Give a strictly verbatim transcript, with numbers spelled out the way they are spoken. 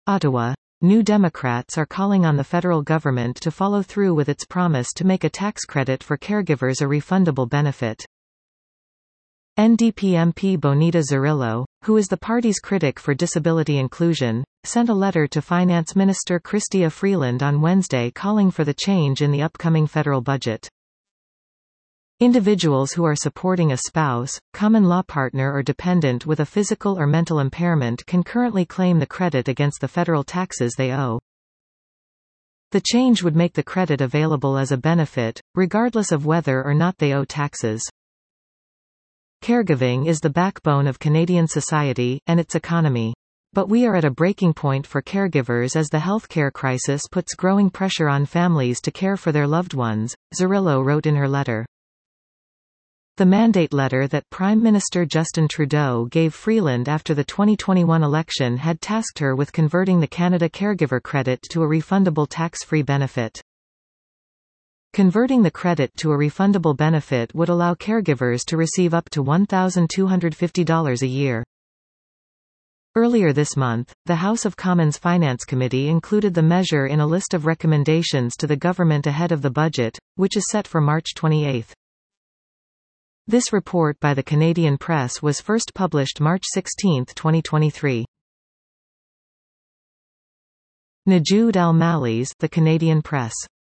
Ottawa. New Democrats are calling on the federal government to follow through with its promise to make a tax credit for caregivers a refundable benefit. N D P M P Bonita Zarrillo, who is the party's critic for disability inclusion, sent a letter to Finance Minister Chrystia Freeland on Wednesday calling for the change in the upcoming federal budget. Individuals who are supporting a spouse, common law partner or dependent with a physical or mental impairment can currently claim the credit against the federal taxes they owe. The change would make the credit available as a benefit, regardless of whether or not they owe taxes. Caregiving is the backbone of Canadian society, and its economy. But we are at a breaking point for caregivers as the healthcare crisis puts growing pressure on families to care for their loved ones, Zarrillo wrote in her letter. The mandate letter that Prime Minister Justin Trudeau gave Freeland after the twenty twenty-one election had tasked her with converting the Canada Caregiver Credit to a refundable tax-free benefit. Converting the credit to a refundable benefit would allow caregivers to receive up to one thousand two hundred fifty dollars a year. Earlier this month, the House of Commons Finance Committee included the measure in a list of recommendations to the government ahead of the budget, which is set for March twenty-eighth. This report by the Canadian Press was first published March sixteenth twenty twenty-three. Najoud Al-Malli's The Canadian Press.